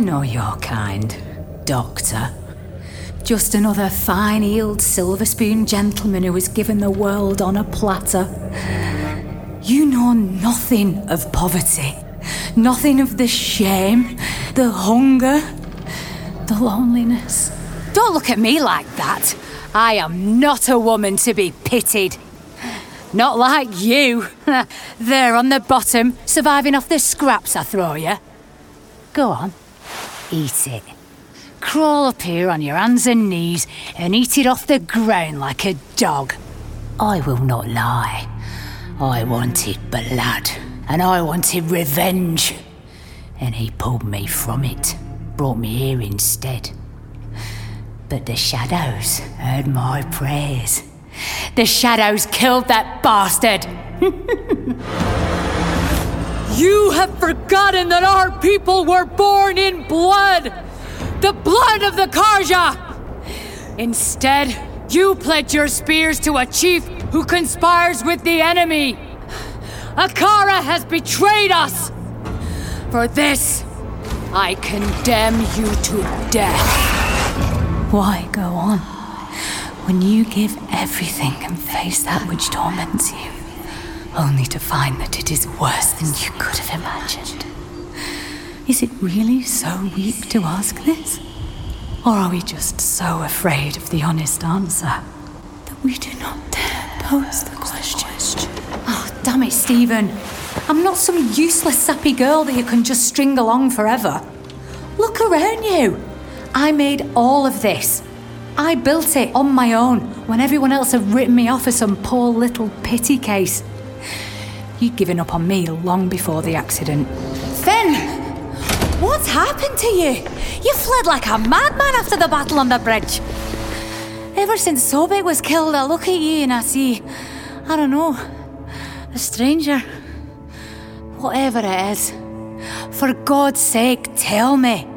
know your kind, Doctor. Just another fine-heeled silver-spoon gentleman who was given the world on a platter. You know nothing of poverty, nothing of the shame, the hunger, the loneliness. Don't look at me like that. I am not a woman to be pitied. Not like you. There on the bottom, surviving off the scraps I throw you. Go on, eat it. Crawl up here on your hands and knees and eat it off the ground like a dog. I will not lie. I wanted blood, and I wanted revenge. And he pulled me from it, brought me here instead. But the shadows heard my prayers. The shadows killed that bastard. You have forgotten that our people were born in blood! The blood of the Carja! Instead, you pledge your spears to a chief who conspires with the enemy. Akara has betrayed us! For this, I condemn you to death. Why go on, when you give everything and face that which torments you, only to find that it is worse than you could have imagined? Is it really so weak to ask this? Or are we just so afraid of the honest answer that we do not dare pose the question? Oh, damn it, Stephen. I'm not some useless sappy girl that you can just string along forever. Look around you. I made all of this. I built it on my own when everyone else had written me off as some poor little pity case. You'd given up on me long before the accident. Finn! What's happened to you? You fled like a madman after the battle on the bridge. Ever since Sobek was killed, I look at you and I see, I don't know, a stranger. Whatever it is, for God's sake, tell me.